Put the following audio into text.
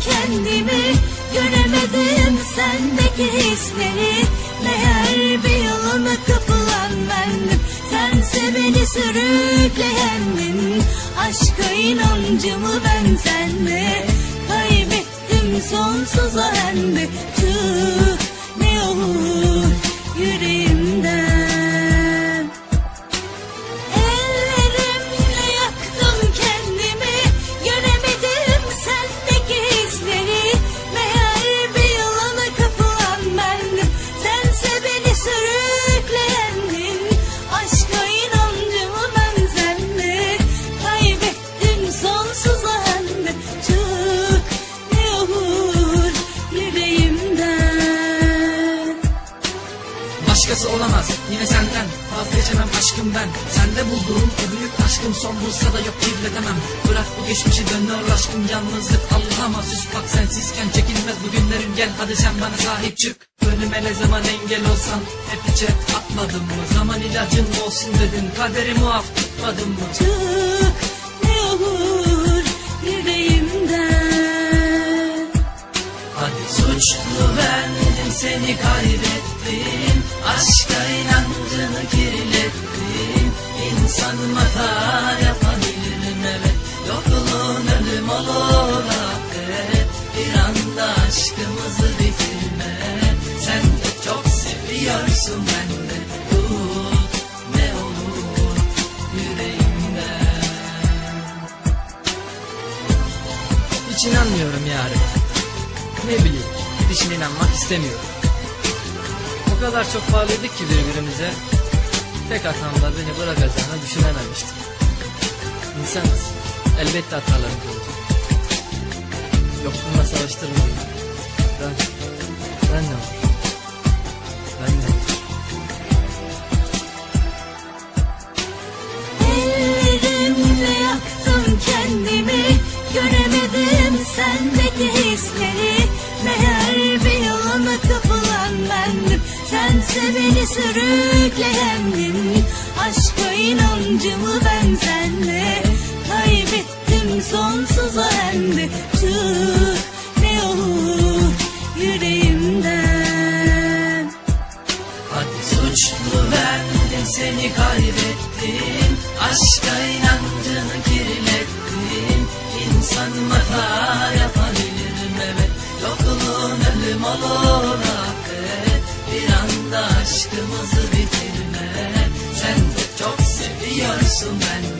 kendimi, göremedim sendeki hisleri. Meğer bir yoluna kapılan bendim, sense beni sürükleyendin. Aşka inancımı ben sende kaybettim sonsuza ende. Çık ne olur yüreğimden. Ellerimle yaktım kendimi, göremedim sendeki hisleri. Meğer bir yılana kapılan bendim, sense beni sürükleyendin. Aşka inancımı ben sende kaybettim sonsuza ende. Çık ne olur yüreğimden. Başkası olamaz yine senden, vazgeçemem aşkım ben. Sende bulduğum o büyük aşkım, son bulsa da yok kirletemem. Bırak bu geçmişi, dönüyor aşkım yalnızlık Allah'a mahsus. Bak sensizken çekilmez bu günlerim, gel hadi sen bana sahip çık. Önüme ne zaman engel olsan hep içe atmadım mı? Zaman ilacın olsun dedin, kaderi muaf tutmadın mı? Çık ne olur yüreğimden. Hadi suçlu bendim, seni kaybettim. Aşka inancını kirlettim. İnsanım hata yapabilirim evet, yokluğun ölüm olur affet. Bir anda aşkımızı bitirme, sen de çok seviyorsun ben de. Tut ne olur yüreğimden. Hiç inanmıyorum yarın, ne bileyim, gidişine inanmak istemiyorum. O kadar çok bağlıydık ki birbirimize, tek hatamda beni bırakacağını düşünememiştim. İnsanız, elbette hatalarımız olacak. Yokluğumla savaştırma beni. Ben ne olur? Ben ne olur? Ellerimle yaktım kendimi, göremedim sendeki hisleri. Meğer bir yoluna kapılan bendim, sense beni sürükleyendin. Aşka inancımı ben sende kaybettim sonsuza ende. Çık ne olur yüreğimden. Hadi suçlu bendim, seni kaybettim. Aşka inancını kirlettim. İnsanım hata yapabilirim evet, yokluğun ölüm olur affet. Bir anda aşkımızı bitirme, sen de çok seviyorsun ben.